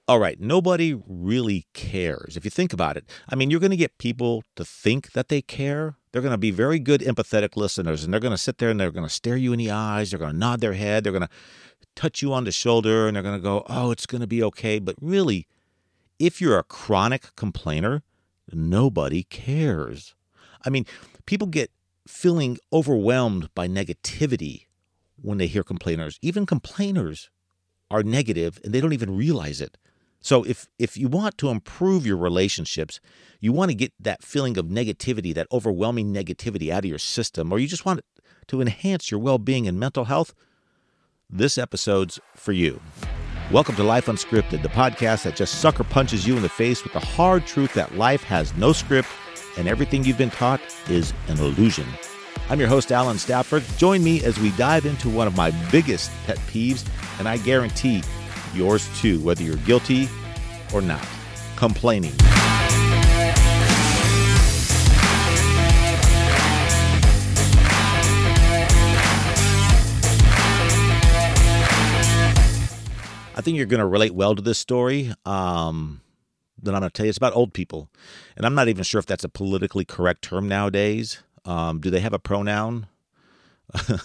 All right, nobody really cares. If you think about it, I mean, you're going to get people to think that they care. They're going to be very good empathetic listeners, and they're going to sit there and they're going to stare you in the eyes. They're going to nod their head. They're going to touch you on the shoulder, and they're going to go, oh, it's going to be okay. But really, if you're a chronic complainer, nobody cares. I mean, people get feeling overwhelmed by negativity when they hear complainers. Even complainers are negative, and they don't even realize it. So if you want to improve your relationships, you want to get that feeling of negativity, that overwhelming negativity out of your system, or you just want to enhance your well-being and mental health, this episode's for you. Welcome to Life Unscripted, the podcast that just sucker punches you in the face with the hard truth that life has no script and everything you've been taught is an illusion. I'm your host, Alan Stafford. Join me as we dive into one of my biggest pet peeves, and I guarantee yours too, whether you're guilty or not. Complaining. I think you're going to relate well to this story. That I'm going to tell you. It's about old people. And I'm not even sure if that's a politically correct term nowadays. Do they have a pronoun? I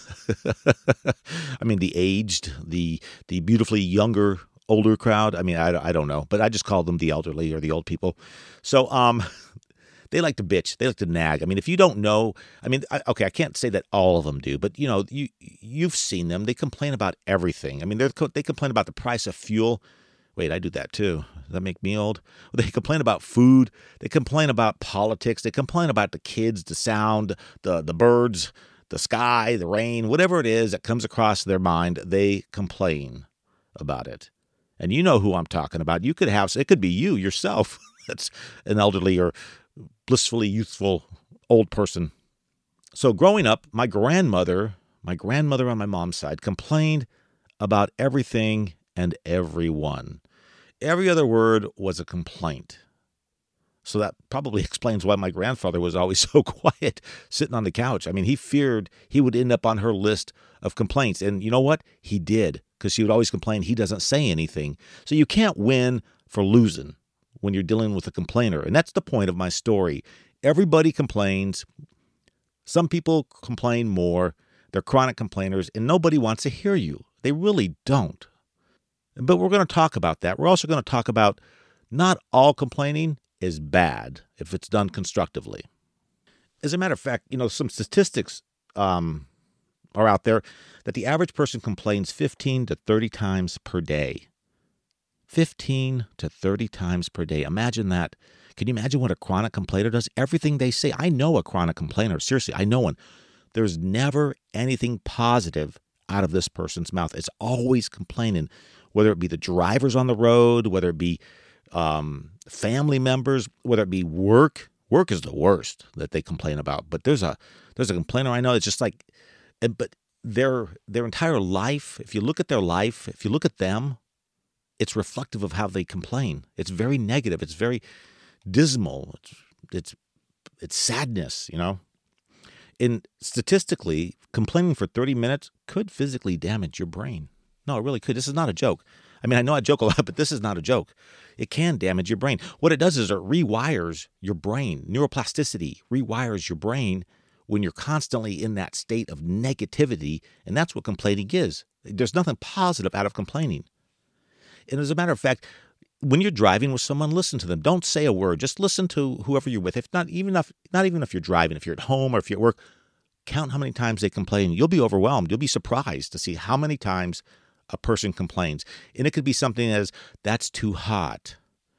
mean, the aged, the beautifully younger, older crowd. I mean, I don't know, but I just call them the elderly or the old people. So they like to bitch. They like to nag. I mean, if you don't know, I mean, I can't say that all of them do, but you know, you've seen them. They complain about everything. I mean, they complain about the price of fuel. Wait, I do that too. Does that make me old? They complain about food. They complain about politics. They complain about the kids, the sound, the birds, the sky, the rain, whatever it is that comes across their mind, they complain about it. And you know who I'm talking about. It could be you yourself. That's an elderly or blissfully youthful old person. So growing up, my grandmother on my mom's side complained about everything and everyone. Every other word was a complaint. So that probably explains why my grandfather was always so quiet, sitting on the couch. I mean, he feared he would end up on her list of complaints. And you know what? He did, because she would always complain he doesn't say anything. So you can't win for losing when you're dealing with a complainer. And that's the point of my story. Everybody complains. Some people complain more. They're chronic complainers, and nobody wants to hear you. They really don't. But we're going to talk about that. We're also going to talk about not all complaining is bad if it's done constructively. As a matter of fact, you know, some statistics are out there that the average person complains 15 to 30 times per day. 15 to 30 times per day. Imagine that. Can you imagine what a chronic complainer does? Everything they say. I know a chronic complainer. Seriously, I know one. There's never anything positive out of this person's mouth. It's always complaining, whether it be the drivers on the road, whether it be family members, whether it be work. Work is the worst that they complain about. But there's a complainer I know that's just like, but their entire life, if you look at their life, if you look at them, it's reflective of how they complain. It's very negative. It's very dismal. It's sadness, you know. And statistically, complaining for 30 minutes could physically damage your brain. No, it really could. This is not a joke. I mean, I know I joke a lot, but this is not a joke. It can damage your brain. What it does is it rewires your brain. Neuroplasticity rewires your brain when you're constantly in that state of negativity, and that's what complaining is. There's nothing positive out of complaining. And as a matter of fact, when you're driving with someone, listen to them. Don't say a word. Just listen to whoever you're with. Not even if you're driving, if you're at home or if you're at work, count how many times they complain. You'll be overwhelmed. You'll be surprised to see how many times a person complains. And it could be something as, that's too hot,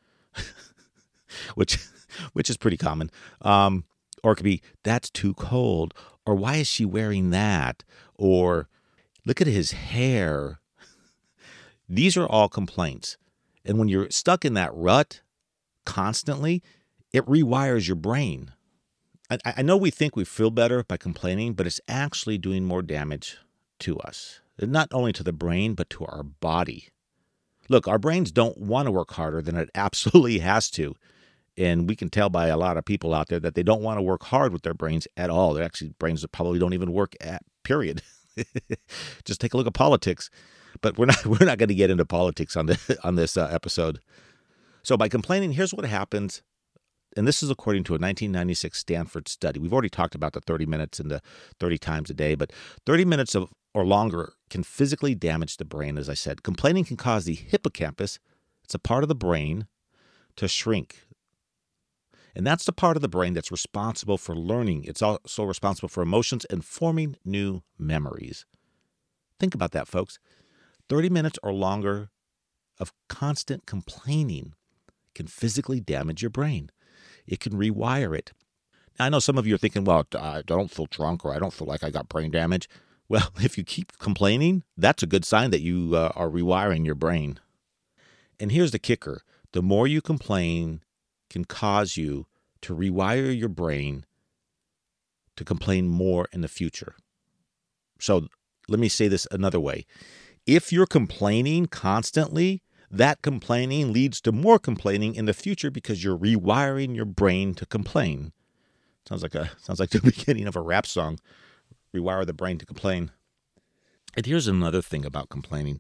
which is pretty common. Or it could be, that's too cold. Or why is she wearing that? Or look at his hair. These are all complaints. And when you're stuck in that rut constantly, it rewires your brain. I know we think we feel better by complaining, but it's actually doing more damage to us. Not only to the brain, but to our body. Look, our brains don't want to work harder than it absolutely has to. And we can tell by a lot of people out there that they don't want to work hard with their brains at all. They're actually brains that probably don't even work at, period. Just take a look at politics. But we're not going to get into politics on this episode. So by complaining, here's what happens. And this is according to a 1996 Stanford study. We've already talked about the 30 minutes and the 30 times a day, but 30 minutes or longer can physically damage the brain, as I said. Complaining can cause the hippocampus, it's a part of the brain, to shrink. And that's the part of the brain that's responsible for learning. It's also responsible for emotions and forming new memories. Think about that, folks. 30 minutes or longer of constant complaining can physically damage your brain. It can rewire it. Now, I know some of you are thinking, well, I don't feel drunk or I don't feel like I got brain damage. Well, if you keep complaining, that's a good sign that you are rewiring your brain. And here's the kicker. The more you complain can cause you to rewire your brain to complain more in the future. So let me say this another way. If you're complaining constantly, that complaining leads to more complaining in the future because you're rewiring your brain to complain. Sounds like the beginning of a rap song. Rewire the brain to complain. And here's another thing about complaining.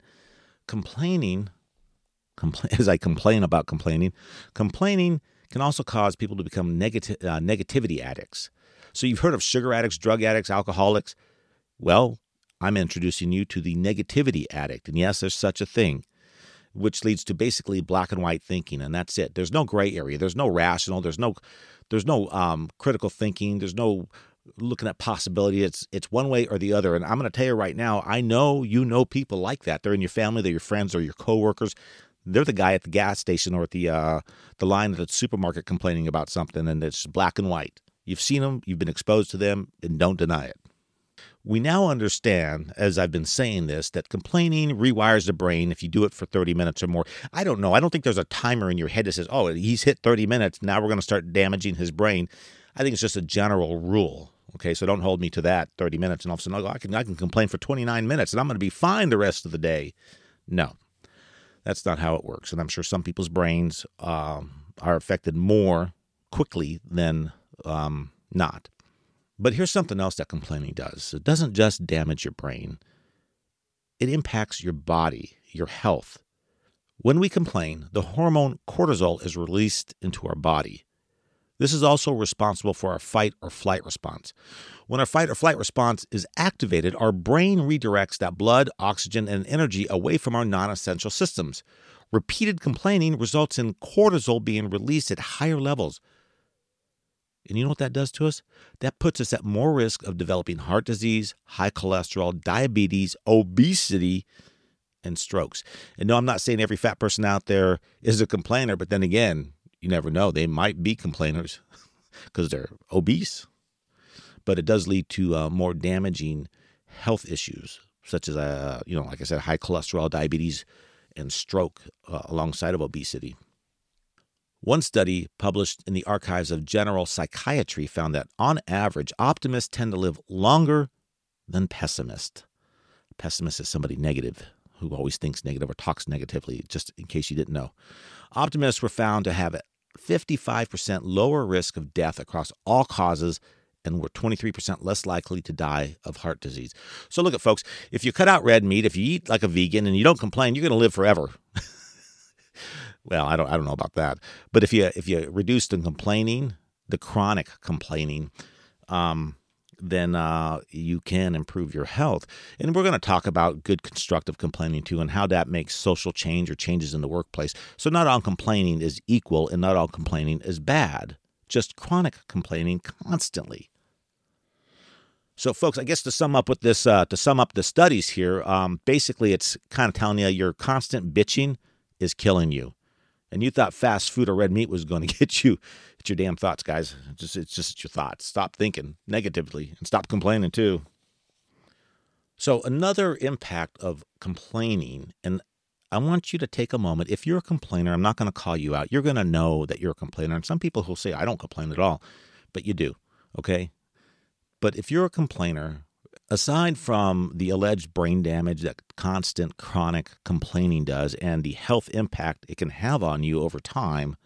As I complain about complaining can also cause people to become negativity addicts. So you've heard of sugar addicts, drug addicts, alcoholics. Well, I'm introducing you to the negativity addict. And yes, there's such a thing, which leads to basically black and white thinking, and that's it. There's no gray area. There's no rational. There's no critical thinking. There's no looking at possibility. It's one way or the other. And I'm going to tell you right now, I know you know people like that. They're in your family. They're your friends or your coworkers. They're the guy at the gas station or at the line at the supermarket complaining about something, and it's black and white. You've seen them. You've been exposed to them, and don't deny it. We now understand, as I've been saying this, that complaining rewires the brain if you do it for 30 minutes or more. I don't know. I don't think there's a timer in your head that says, oh, he's hit 30 minutes. Now we're going to start damaging his brain. I think it's just a general rule. Okay, so don't hold me to that 30 minutes and all of a sudden, I can complain for 29 minutes and I'm going to be fine the rest of the day. No, that's not how it works. And I'm sure some people's brains are affected more quickly than not. But here's something else that complaining does. It doesn't just damage your brain. It impacts your body, your health. When we complain, the hormone cortisol is released into our body. This is also responsible for our fight or flight response. When our fight or flight response is activated, our brain redirects that blood, oxygen, and energy away from our non-essential systems. Repeated complaining results in cortisol being released at higher levels. And you know what that does to us? That puts us at more risk of developing heart disease, high cholesterol, diabetes, obesity, and strokes. And no, I'm not saying every fat person out there is a complainer, but then again, you never know. They might be complainers because they're obese. But it does lead to more damaging health issues, such as, like I said, high cholesterol, diabetes, and stroke alongside of obesity. One study published in the Archives of General Psychiatry found that, on average, optimists tend to live longer than pessimists. Pessimist is somebody negative who always thinks negative or talks negatively, just in case you didn't know. Optimists were found to have a 55% lower risk of death across all causes and were 23% less likely to die of heart disease. So look at folks, if you cut out red meat, if you eat like a vegan and you don't complain, you're going to live forever. Well, I don't know about that. But if you reduce the complaining, the chronic complaining, then you can improve your health. And we're going to talk about good constructive complaining too and how that makes social change or changes in the workplace. So not all complaining is equal and not all complaining is bad. Just chronic complaining constantly. So folks, I guess to sum up the studies here, basically it's kind of telling you your constant bitching is killing you. And you thought fast food or red meat was going to get you. It's your damn thoughts, guys. It's just your thoughts. Stop thinking negatively and stop complaining too. So another impact of complaining, and I want you to take a moment. If you're a complainer, I'm not going to call you out. You're going to know that you're a complainer. And some people who say, I don't complain at all, but you do, okay? But if you're a complainer, aside from the alleged brain damage that constant chronic complaining does and the health impact it can have on you over time,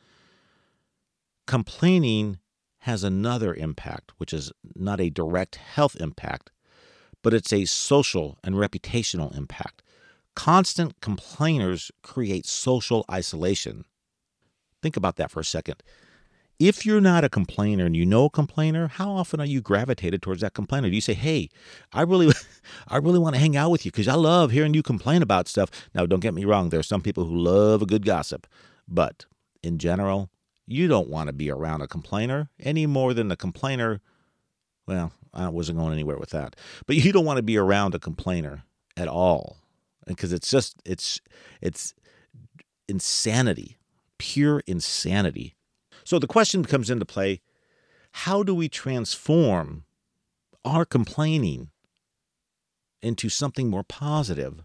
complaining has another impact, which is not a direct health impact, but it's a social and reputational impact. Constant complainers create social isolation. Think about that for a second. If you're not a complainer and you know a complainer, how often are you gravitated towards that complainer? Do you say, hey, I really want to hang out with you because I love hearing you complain about stuff? Now, don't get me wrong. There are some people who love a good gossip. But in general, you don't want to be around a complainer any more than the complainer. Well, I wasn't going anywhere with that. But you don't want to be around a complainer at all because it's insanity, pure insanity. So the question comes into play, how do we transform our complaining into something more positive?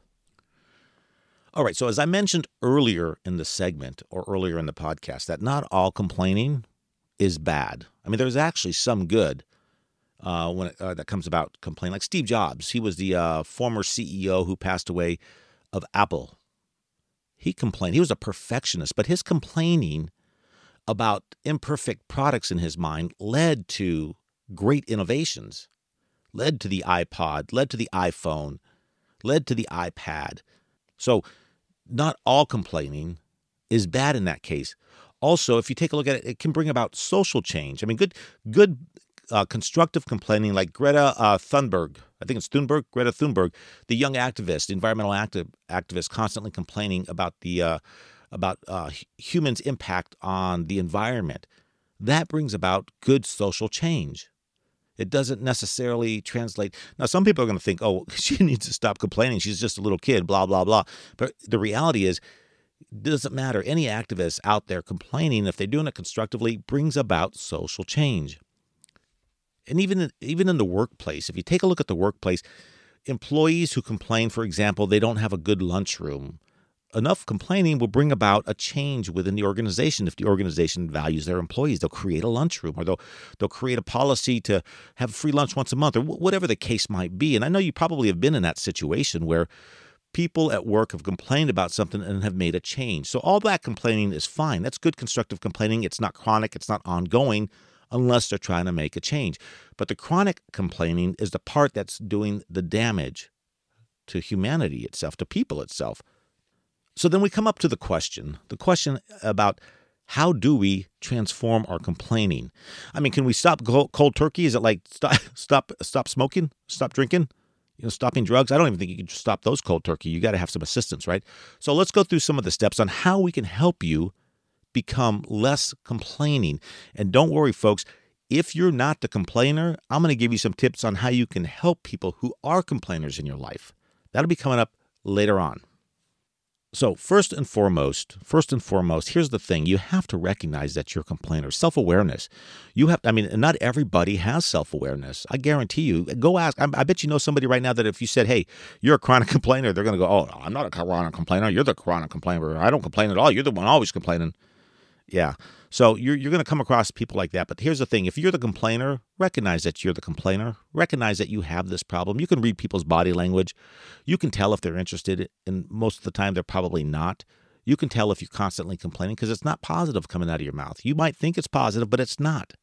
All right, so as I mentioned earlier in the segment or earlier in the podcast, that not all complaining is bad. I mean, there's actually some good that comes about complaining. Like Steve Jobs, he was the former CEO who passed away of Apple. He complained. He was a perfectionist, but his complaining about imperfect products in his mind led to great innovations, led to the iPod, led to the iPhone, led to the iPad. So not all complaining is bad in that case. Also, if you take a look at it, it can bring about social change. I mean, good constructive complaining like Greta Thunberg, I think it's Thunberg, Greta Thunberg, the young activist, environmental activist constantly complaining about the humans' impact on the environment. That brings about good social change. It doesn't necessarily translate. Now, some people are going to think, oh, she needs to stop complaining. She's just a little kid, blah, blah, blah. But the reality is, it doesn't matter. Any activist out there complaining, if they're doing it constructively, brings about social change. And even in the workplace, if you take a look at the workplace, employees who complain, for example, they don't have a good lunchroom, enough complaining will bring about a change within the organization. If the organization values their employees, they'll create a lunchroom, or they'll create a policy to have free lunch once a month, or whatever the case might be. And I know you probably have been in that situation where people at work have complained about something and have made a change. So all that complaining is fine. That's good constructive complaining. It's not chronic. It's not ongoing unless they're trying to make a change. But the chronic complaining is the part that's doing the damage to humanity itself, to people itself. So then we come up to the question about how do we transform our complaining? I mean, can we stop cold turkey? Is it like stop smoking, stop drinking, stopping drugs? I don't even think you can just stop those cold turkey. You got to have some assistance, right? So let's go through some of the steps on how we can help you become less complaining. And don't worry, folks, if you're not the complainer, I'm going to give you some tips on how you can help people who are complainers in your life. That'll be coming up later on. So first and foremost, here's the thing. You have to recognize that you're a complainer. Self-awareness. Not everybody has self-awareness. I guarantee you. Go ask. I bet you know somebody right now that if you said, hey, you're a chronic complainer, they're going to go, oh, no, I'm not a chronic complainer. You're the chronic complainer. I don't complain at all. You're the one always complaining. Yeah. So you're going to come across people like that. But here's the thing. If you're the complainer, recognize that you're the complainer. Recognize that you have this problem. You can read people's body language. You can tell if they're interested, and most of the time they're probably not. You can tell if you're constantly complaining because it's not positive coming out of your mouth. You might think it's positive, but it's not.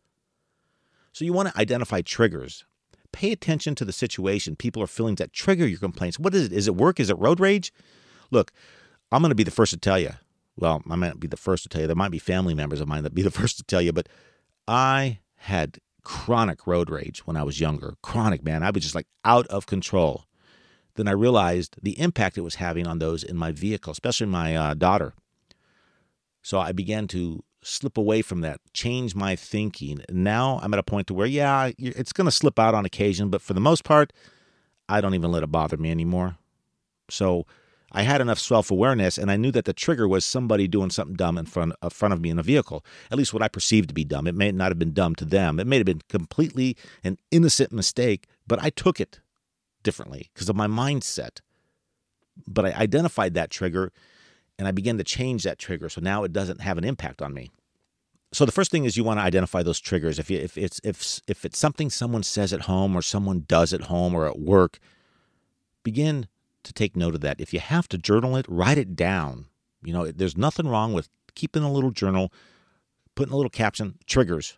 So you want to identify triggers. Pay attention to the situation people are feeling that trigger your complaints. What is it? Is it work? Is it road rage? Look, I'm going to be the first to tell you. Well, I might be the first to tell you. There might be family members of mine that be the first to tell you, but I had chronic road rage when I was younger. Chronic, man. I was just like out of control. Then I realized the impact it was having on those in my vehicle, especially my daughter. So I began to slip away from that, change my thinking. Now I'm at a point to where, yeah, it's going to slip out on occasion, but for the most part, I don't even let it bother me anymore. So I had enough self-awareness, and I knew that the trigger was somebody doing something dumb in front of me in a vehicle, at least what I perceived to be dumb. It may not have been dumb to them. It may have been completely an innocent mistake, but I took it differently because of my mindset. But I identified that trigger, and I began to change that trigger, so now it doesn't have an impact on me. So the first thing is you want to identify those triggers. If it's something someone says at home or someone does at home or at work, begin to take note of that. If you have to journal it, write it down. There's nothing wrong with keeping a little journal, putting a little caption, triggers.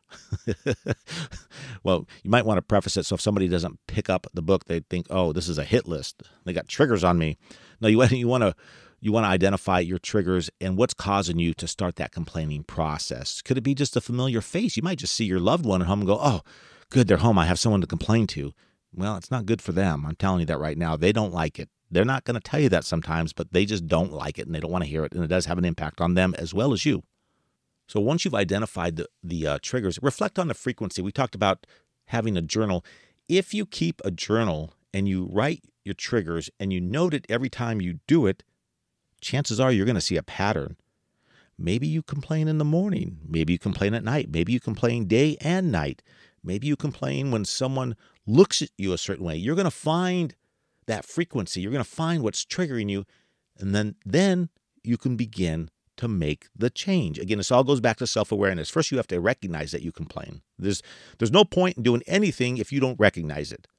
Well, you might want to preface it so if somebody doesn't pick up the book, they think, oh, this is a hit list. They got triggers on me. No, you want to identify your triggers and what's causing you to start that complaining process. Could it be just a familiar face? You might just see your loved one at home and go, "Oh, good, they're home. I have someone to complain to." Well, it's not good for them. I'm telling you that right now. They don't like it. They're not going to tell you that sometimes, but they just don't like it and they don't want to hear it, and it does have an impact on them as well as you. So once you've identified the triggers, reflect on the frequency. We talked about having a journal. If you keep a journal and you write your triggers and you note it every time you do it, chances are you're going to see a pattern. Maybe you complain in the morning. Maybe you complain at night. Maybe you complain day and night. Maybe you complain when someone looks at you a certain way. You're going to find that frequency. You're going to find what's triggering you, and then you can begin to make the change. Again, this all goes back to self-awareness. First, you have to recognize that you complain. There's no point in doing anything if you don't recognize it.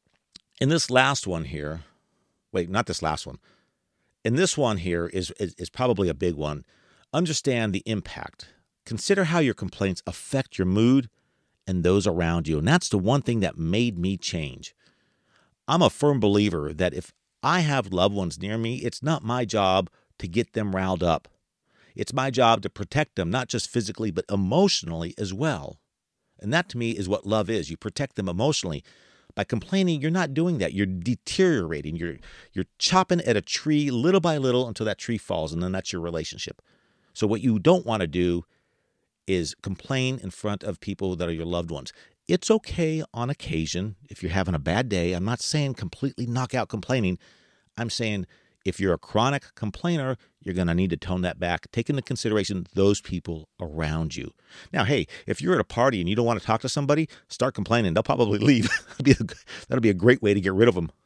In this last one here, not this last one. In this one here is probably a big one. Understand the impact. Consider how your complaints affect your mood and those around you. And that's the one thing that made me change. I'm a firm believer that if I have loved ones near me, it's not my job to get them riled up. It's my job to protect them, not just physically, but emotionally as well. And that to me is what love is. You protect them emotionally. By complaining, you're not doing that. You're deteriorating. You're chopping at a tree little by little until that tree falls, and then that's your relationship. So what you don't want to do is complain in front of people that are your loved ones. It's okay on occasion if you're having a bad day. I'm not saying completely knock out complaining. I'm saying if you're a chronic complainer, you're going to need to tone that back, take into consideration those people around you. Now, hey, if you're at a party and you don't want to talk to somebody, start complaining. They'll probably leave. That'll be a great way to get rid of them.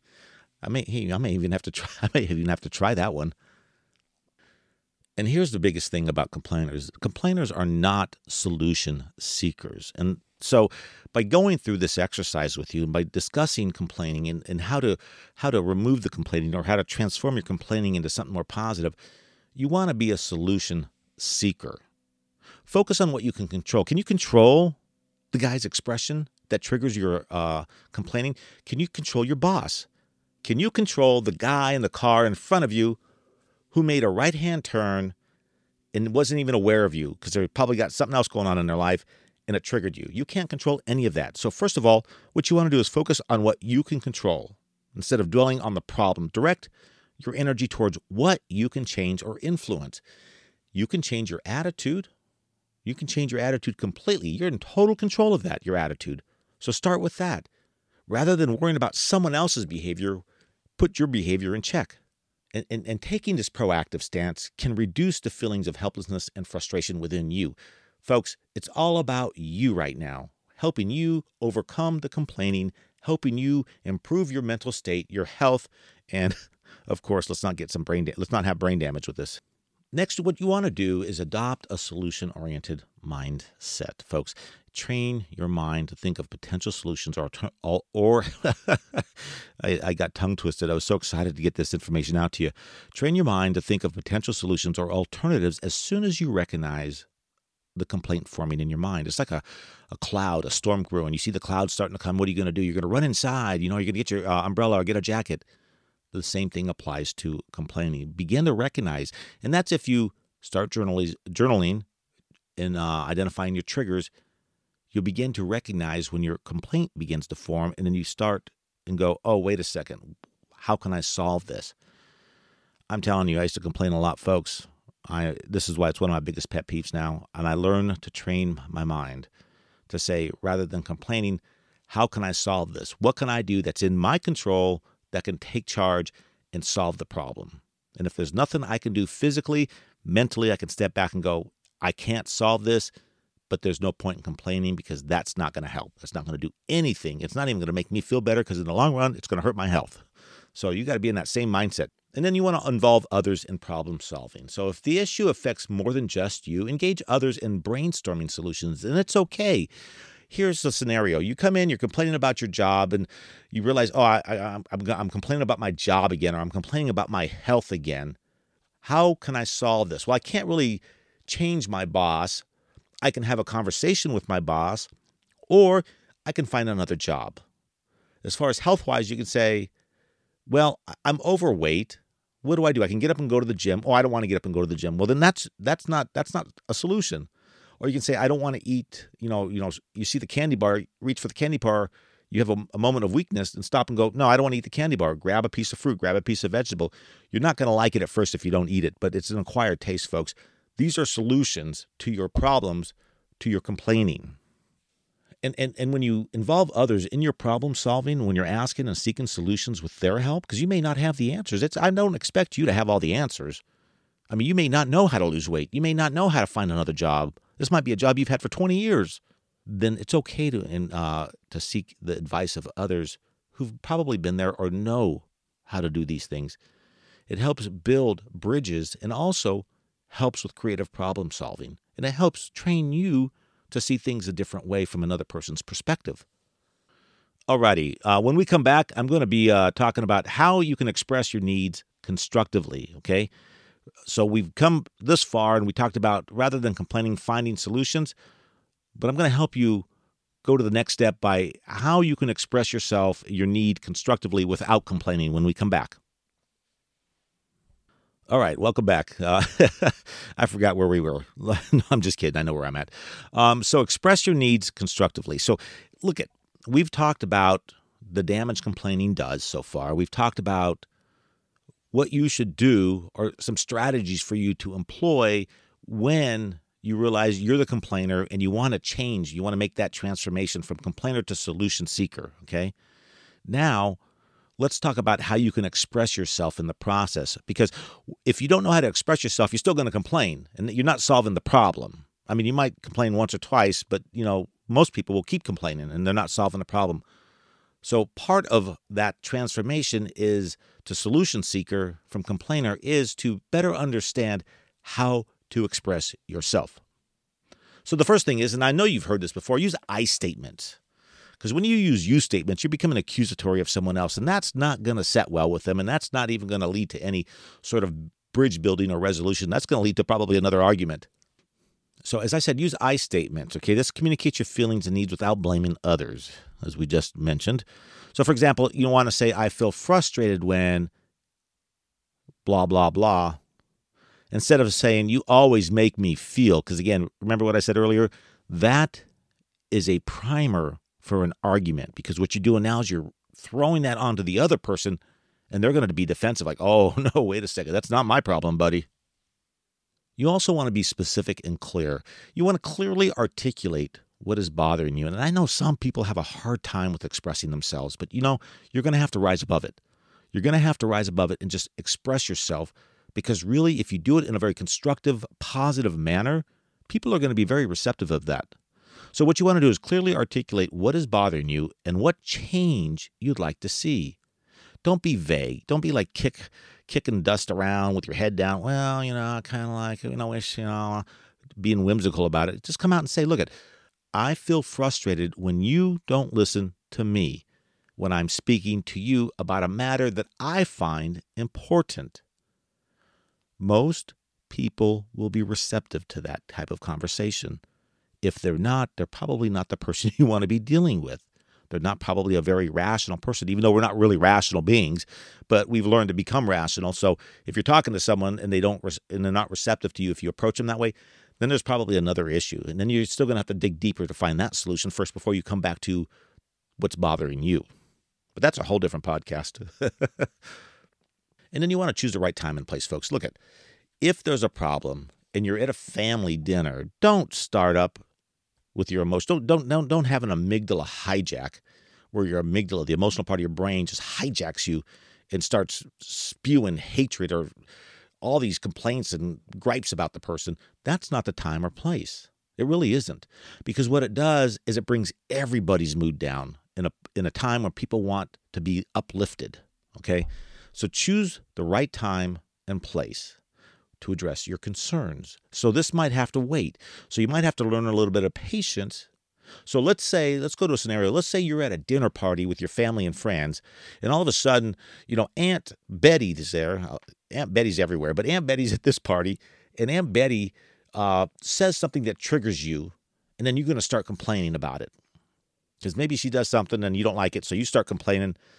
I may even have to try that one. And here's the biggest thing about complainers. Complainers are not solution seekers. And so by going through this exercise with you and by discussing complaining and how to remove the complaining or how to transform your complaining into something more positive, you want to be a solution seeker. Focus on what you can control. Can you control the guy's expression that triggers your complaining? Can you control your boss? Can you control the guy in the car in front of you who made a right-hand turn and wasn't even aware of you because they probably got something else going on in their life and it triggered you? You can't control any of that. So first of all, what you want to do is focus on what you can control instead of dwelling on the problem. Direct your energy towards what you can change or influence. You can change your attitude. You can change your attitude completely. You're in total control of that, your attitude. So start with that. Rather than worrying about someone else's behavior, put your behavior in check. And taking this proactive stance can reduce the feelings of helplessness and frustration within you. Folks, it's all about you right now, helping you overcome the complaining, helping you improve your mental state, your health, and of course, let's not have brain damage with this. Next, what you want to do is adopt a solution-oriented mindset, folks. Train your mind to think of potential solutions or I got tongue twisted. I was so excited to get this information out to you. Train your mind to think of potential solutions or alternatives as soon as you recognize the complaint forming in your mind. It's like a cloud, a storm brewing. You see the clouds starting to come. What are you going to do? You're going to run inside. You're going to get your umbrella or get a jacket. The same thing applies to complaining. Begin to recognize, and that's if you start journaling and identifying your triggers. You'll begin to recognize when your complaint begins to form, and then you start and go, oh, wait a second. How can I solve this? I'm telling you, I used to complain a lot, folks. This is why it's one of my biggest pet peeves now. And I learned to train my mind to say, rather than complaining, how can I solve this? What can I do that's in my control that can take charge and solve the problem? And if there's nothing I can do physically, mentally, I can step back and go, I can't solve this. But there's no point in complaining because that's not going to help. It's not going to do anything. It's not even going to make me feel better because in the long run, it's going to hurt my health. So you got to be in that same mindset. And then you want to involve others in problem solving. So if the issue affects more than just you, engage others in brainstorming solutions, and it's okay. Here's the scenario. You come in, you're complaining about your job, and you realize, I'm complaining about my job again, or I'm complaining about my health again. How can I solve this? Well, I can't really change my boss. I can have a conversation with my boss, or I can find another job. As far as health-wise, you can say, well, I'm overweight. what do? I can get up and go to the gym. Oh, I don't want to get up and go to the gym. Well, then that's not a solution. Or you can say, I don't want to eat, you see the candy bar, reach for the candy bar, you have a moment of weakness and stop and go, no, I don't want to eat the candy bar. Grab a piece of fruit, grab a piece of vegetable. You're not going to like it at first if you don't eat it, but it's an acquired taste, folks. These are solutions to your problems, to your complaining. And when you involve others in your problem solving, when you're asking and seeking solutions with their help, because you may not have the answers. I don't expect you to have all the answers. I mean, you may not know how to lose weight. You may not know how to find another job. This might be a job you've had for 20 years. Then it's okay to seek the advice of others who've probably been there or know how to do these things. It helps build bridges and also helps with creative problem solving. And it helps train you to see things a different way from another person's perspective. Alrighty, when we come back, I'm going to be talking about how you can express your needs constructively, okay? So we've come this far and we talked about, rather than complaining, finding solutions, but I'm going to help you go to the next step by how you can express your need constructively without complaining when we come back. All right, welcome back. I forgot where we were. No, I'm just kidding. I know where I'm at. So express your needs constructively. So we've talked about the damage complaining does so far. We've talked about what you should do or some strategies for you to employ when you realize you're the complainer and you want to change. You want to make that transformation from complainer to solution seeker, okay? Now, let's talk about how you can express yourself in the process. Because if you don't know how to express yourself, you're still going to complain, and you're not solving the problem. I mean, you might complain once or twice, but, most people will keep complaining, and they're not solving the problem. So part of that transformation is to solution seeker from complainer is to better understand how to express yourself. So the first thing is, and I know you've heard this before, use I statements. Because when you use you statements, you're becoming accusatory of someone else, and that's not going to set well with them, and that's not even going to lead to any sort of bridge building or resolution. That's going to lead to probably another argument. So as I said, use I statements, okay? This communicates your feelings and needs without blaming others, as we just mentioned. So for example, you want to say, I feel frustrated when blah, blah, blah, instead of saying, you always make me feel. Because again, remember what I said earlier? That is a primer for an argument, because what you're doing now is you're throwing that onto the other person, and they're going to be defensive, like, oh, no, wait a second, that's not my problem, buddy. You also want to be specific and clear. You want to clearly articulate what is bothering you. And I know some people have a hard time with expressing themselves, but you're going to have to rise above it. You're going to have to rise above it and just express yourself, because really, if you do it in a very constructive, positive manner, people are going to be very receptive of that. So what you want to do is clearly articulate what is bothering you and what change you'd like to see. Don't be vague. Don't be like kicking dust around with your head down. Well, I kind of like, wish, being whimsical about it. Just come out and say, look, I feel frustrated when you don't listen to me when I'm speaking to you about a matter that I find important. Most people will be receptive to that type of conversation. If they're not, they're probably not the person you want to be dealing with. They're not probably a very rational person, even though we're not really rational beings, but we've learned to become rational. So if you're talking to someone and they're not receptive to you, if you approach them that way, then there's probably another issue. And then you're still going to have to dig deeper to find that solution first before you come back to what's bothering you. But that's a whole different podcast. And then you want to choose the right time and place, folks. Look, if there's a problem and you're at a family dinner, don't start up with your emotion. Don't have an amygdala hijack, where your amygdala, the emotional part of your brain, just hijacks you and starts spewing hatred or all these complaints and gripes about the person. That's not the time or place. It really isn't. Because what it does is it brings everybody's mood down in a time where people want to be uplifted, okay? So choose the right time and place to address your concerns. So this might have to wait. So you might have to learn a little bit of patience. So let's go to a scenario. Let's say you're at a dinner party with your family and friends, and all of a sudden, Aunt Betty is there. Aunt Betty's everywhere, but Aunt Betty's at this party, and Aunt Betty says something that triggers you, and then you're going to start complaining about it. Because maybe she does something and you don't like it, so you start complaining,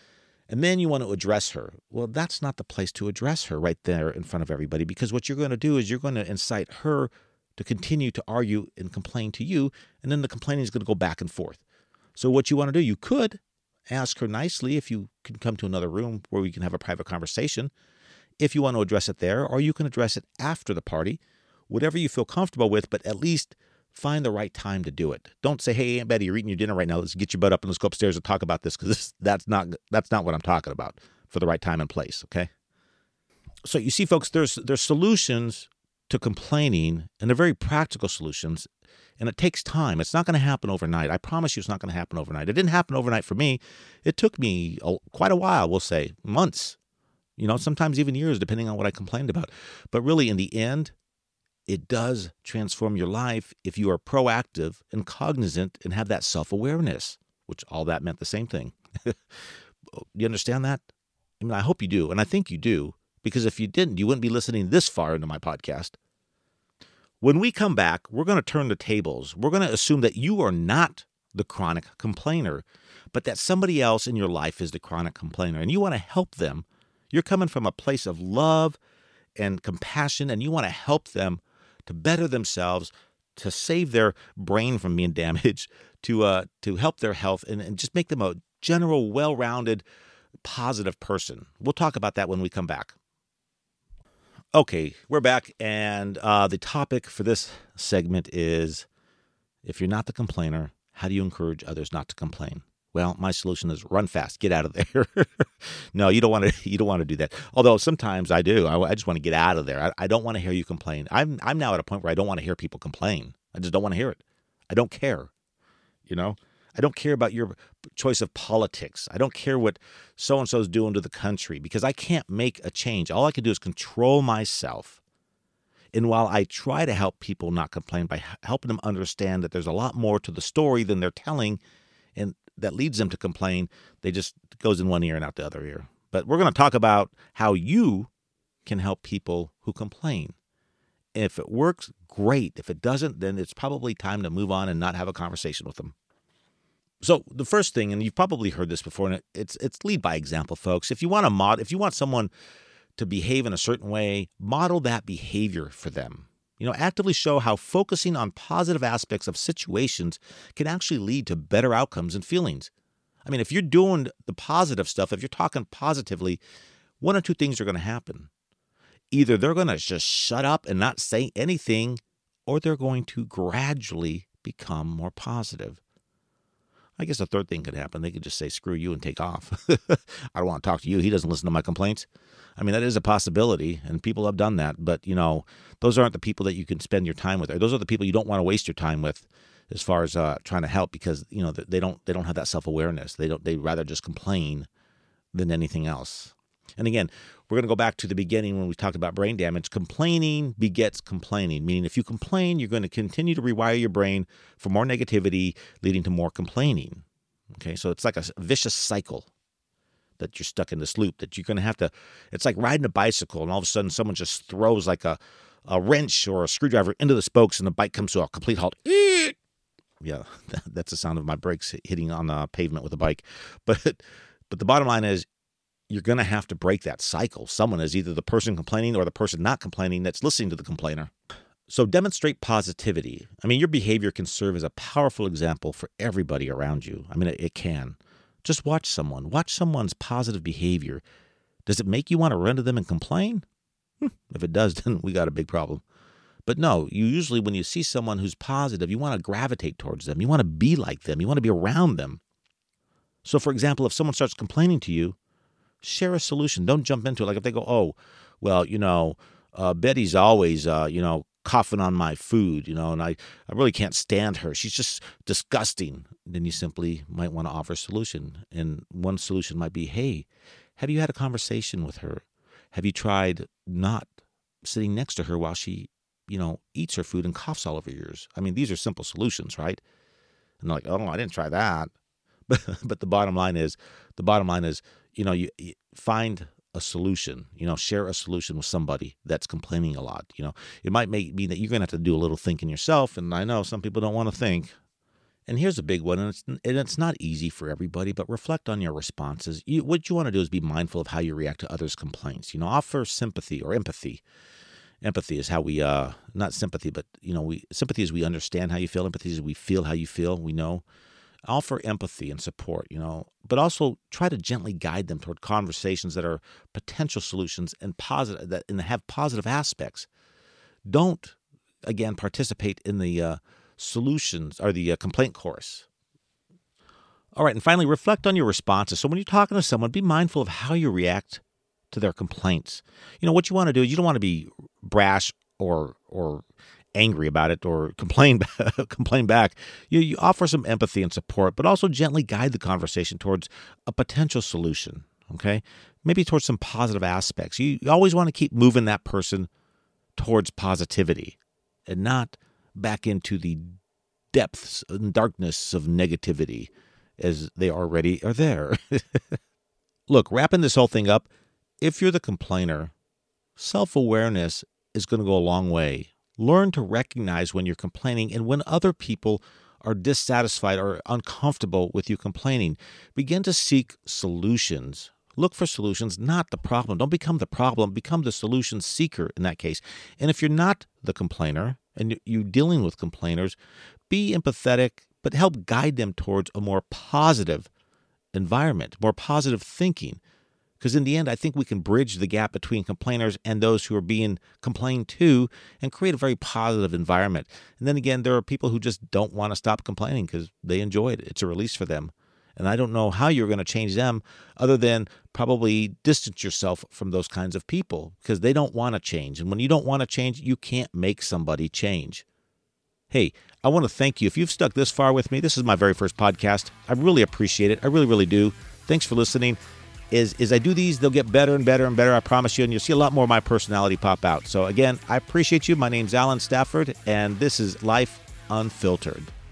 And then you want to address her. Well, that's not the place to address her right there in front of everybody, because what you're going to do is you're going to incite her to continue to argue and complain to you, and then the complaining is going to go back and forth. So what you want to do, you could ask her nicely if you can come to another room where we can have a private conversation, if you want to address it there, or you can address it after the party, whatever you feel comfortable with, but at least find the right time to do it. Don't say, hey, Aunt Betty, you're eating your dinner right now. Let's get your butt up and let's go upstairs and talk about this, because that's not what I'm talking about for the right time and place, okay? So you see, folks, there's solutions to complaining, and they're very practical solutions, and it takes time. It's not going to happen overnight. I promise you it's not going to happen overnight. It didn't happen overnight for me. It took me quite a while, we'll say, months, sometimes even years, depending on what I complained about. But really, in the end, it does transform your life if you are proactive and cognizant and have that self-awareness, which all that meant the same thing. You understand that? I mean, I hope you do, and I think you do, because if you didn't, you wouldn't be listening this far into my podcast. When we come back, we're going to turn the tables. We're going to assume that you are not the chronic complainer, but that somebody else in your life is the chronic complainer, and you want to help them. You're coming from a place of love and compassion, and you want to help them to better themselves, to save their brain from being damaged, to help their health, and just make them a general, well-rounded, positive person. We'll talk about that when we come back. Okay, we're back, and the topic for this segment is, if you're not the complainer, how do you encourage others not to complain? Well, my solution is run fast, get out of there. No, you don't want to do that. Although sometimes I do. I just want to get out of there. I don't want to hear you complain. I'm now at a point where I don't want to hear people complain. I just don't want to hear it. I don't care. I don't care about your choice of politics. I don't care what so-and-so is doing to the country, because I can't make a change. All I can do is control myself. And while I try to help people not complain by helping them understand that there's a lot more to the story than they're telling, and that leads them to complain, they just goes in one ear and out the other ear. But we're going to talk about how you can help people who complain. If it works, great. If it doesn't, then it's probably time to move on and not have a conversation with them. So the first thing, and you've probably heard this before, and it's lead by example, folks. If you want someone to behave in a certain way, model that behavior for them. Actively show how focusing on positive aspects of situations can actually lead to better outcomes and feelings. I mean, if you're doing the positive stuff, if you're talking positively, one or two things are going to happen. Either they're going to just shut up and not say anything, or they're going to gradually become more positive. I guess a third thing could happen. They could just say, screw you, and take off. I don't want to talk to you. He doesn't listen to my complaints. I mean, that is a possibility, and people have done that. But, those aren't the people that you can spend your time with. Or those are the people you don't want to waste your time with as far as trying to help, because, they don't have that self-awareness. They'd rather just complain than anything else. And again, we're going to go back to the beginning when we talked about brain damage. Complaining begets complaining, meaning if you complain, you're going to continue to rewire your brain for more negativity, leading to more complaining. Okay, so it's like a vicious cycle that you're stuck in this loop that you're going to have to, it's like riding a bicycle and all of a sudden someone just throws like a wrench or a screwdriver into the spokes and the bike comes to a complete halt. Yeah, that's the sound of my brakes hitting on the pavement with a bike. But the bottom line is, you're going to have to break that cycle. Someone is either the person complaining or the person not complaining that's listening to the complainer. So demonstrate positivity. I mean, your behavior can serve as a powerful example for everybody around you. I mean, it can. Just watch someone. Watch someone's positive behavior. Does it make you want to run to them and complain? If it does, then we got a big problem. But no, you usually, when you see someone who's positive, you want to gravitate towards them. You want to be like them. You want to be around them. So, for example, if someone starts complaining to you, share a solution. Don't jump into it. Like if they go, oh, well, Betty's always, coughing on my food, and I really can't stand her. She's just disgusting. Then you simply might want to offer a solution. And one solution might be, hey, have you had a conversation with her? Have you tried not sitting next to her while she, eats her food and coughs all over yours? I mean, these are simple solutions, right? And they're like, oh, I didn't try that. But the bottom line is, you find a solution, share a solution with somebody that's complaining a lot. It might mean that you're going to have to do a little thinking yourself. And I know some people don't want to think. And here's a big one, and it's not easy for everybody, but reflect on your responses. What you want to do is be mindful of how you react to others' complaints. Offer sympathy or empathy. Empathy is how we, not sympathy, but, sympathy is we understand how you feel. Empathy is we feel how you feel. We know. Offer empathy and support, but also try to gently guide them toward conversations that are potential solutions and positive, and have positive aspects. Don't, again, participate in the solutions or the complaint chorus. All right, and finally, reflect on your responses. So when you're talking to someone, be mindful of how you react to their complaints. What you want to do is you don't want to be brash or angry about it or complain back. You offer some empathy and support, but also gently guide the conversation towards a potential solution, okay? Maybe towards some positive aspects. You always want to keep moving that person towards positivity and not back into the depths and darkness of negativity as they already are there. Look, wrapping this whole thing up, if you're the complainer, self-awareness is going to go a long way. Learn to recognize when you're complaining and when other people are dissatisfied or uncomfortable with you complaining. Begin to seek solutions. Look for solutions, not the problem. Don't become the problem. Become the solution seeker in that case. And if you're not the complainer and you're dealing with complainers, be empathetic, but help guide them towards a more positive environment, more positive thinking. Because in the end, I think we can bridge the gap between complainers and those who are being complained to and create a very positive environment. And then again, there are people who just don't want to stop complaining because they enjoy it. It's a release for them. And I don't know how you're going to change them other than probably distance yourself from those kinds of people because they don't want to change. And when you don't want to change, you can't make somebody change. Hey, I want to thank you. If you've stuck this far with me, this is my very first podcast. I really appreciate it. I really, really do. Thanks for listening. As I do these, they'll get better and better and better, I promise you, and you'll see a lot more of my personality pop out. So again, I appreciate you. My name's Alan Stafford, and this is Life Unfiltered.